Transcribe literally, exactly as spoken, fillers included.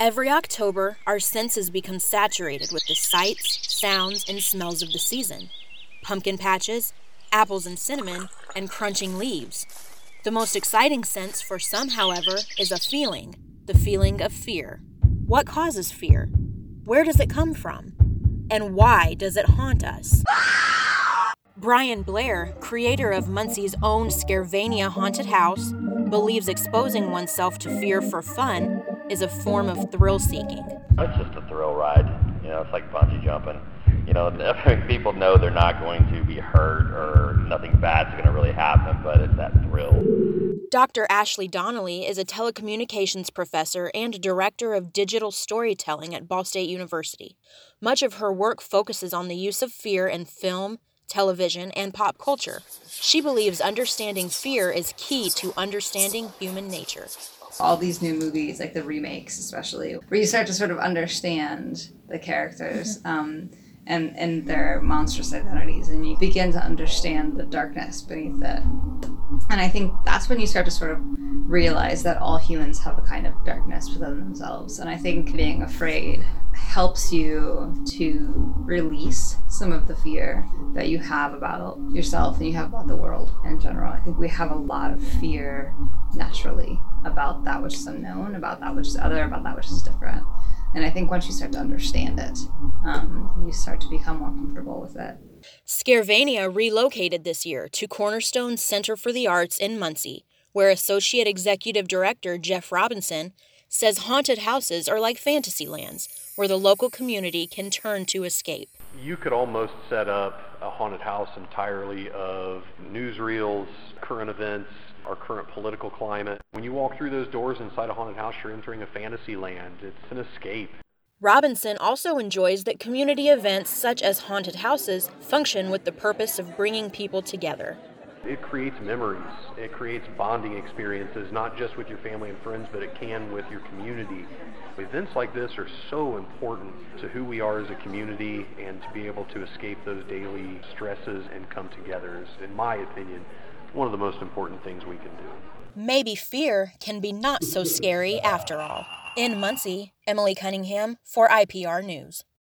Every October, our senses become saturated with the sights, sounds, and smells of the season. Pumpkin patches, apples and cinnamon, and crunching leaves. The most exciting sense for some, however, is a feeling, the feeling of fear. What causes fear? Where does it come from? And why does it haunt us? Brian Blair, creator of Muncie's own Scarevania haunted house, believes exposing oneself to fear for fun is a form of thrill-seeking. It's just a thrill ride. You know, it's like bungee jumping. You know, people know they're not going to be hurt or nothing bad's going to really happen, but it's that thrill. Doctor Ashley Donnelly is a telecommunications professor and director of digital storytelling at Ball State University. Much of her work focuses on the use of fear in film, television, and pop culture. She believes understanding fear is key to understanding human nature. All these new movies, like the remakes especially, where you start to sort of understand the characters um, and, and their monstrous identities, and you begin to understand the darkness beneath it. And I think that's when you start to sort of realize that all humans have a kind of darkness within themselves. And I think being afraid helps you to release some of the fear that you have about yourself and you have about the world in general. I think we have a lot of fear naturally about that which is unknown, about that which is other, about that which is different. And I think once you start to understand it, um, you start to become more comfortable with it. Scarevania relocated this year to Cornerstone Center for the Arts in Muncie, where Associate Executive Director Jeff Robinson says haunted houses are like fantasy lands, where the local community can turn to escape. You could almost set up a haunted house entirely of newsreels, current events, our current political climate. When you walk through those doors inside a haunted house, you're entering a fantasy land. It's an escape. Robinson also enjoys that community events such as haunted houses function with the purpose of bringing people together. It creates memories. It creates bonding experiences, not just with your family and friends, but it can with your community. Events like this are so important to who we are as a community, and to be able to escape those daily stresses and come together is, in my opinion, one of the most important things we can do. Maybe fear can be not so scary after all. In Muncie, Emily Cunningham for I P R News.